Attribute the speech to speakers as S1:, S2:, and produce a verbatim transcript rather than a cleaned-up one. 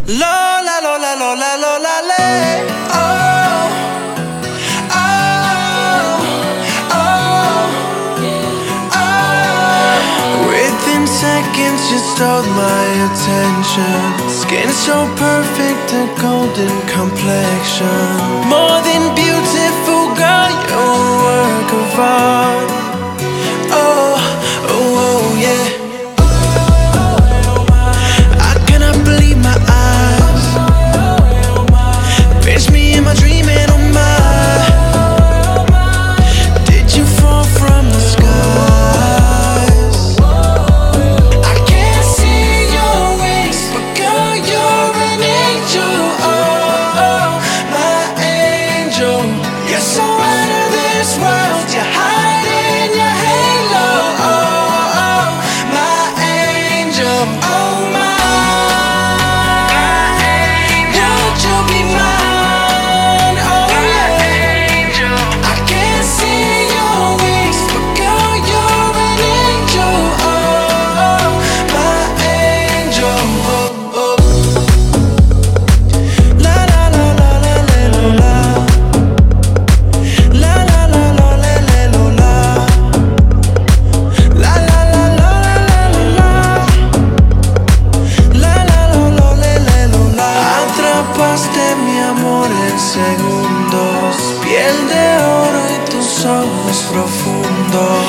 S1: Lola, Lola, Lola, Lola, le. Oh, oh, oh, oh. Within seconds you stole my attention. Skin so perfect, a golden complexion. More than beautiful, girl, you're a work of art. Oh, oh, oh, yeah. I cannot believe my eyes. Pinch me in my dream and oh my. Did you fall from the skies? I can't see your wings, but girl, you're an angel. Oh, oh, my angel. You're so out of this world. You're hiding your halo. Oh, oh, my angel. Oh, my. Would you be mine? Oh, yeah. I can't see your wings, but girl, you're an angel. Oh, oh, my angel. Oh, oh. La la la la la la la. La la la la la la la. La la la la la la la. La la la la la la la. Atrapaste mi amor en segundos, piel de oro y tus ojos profundos.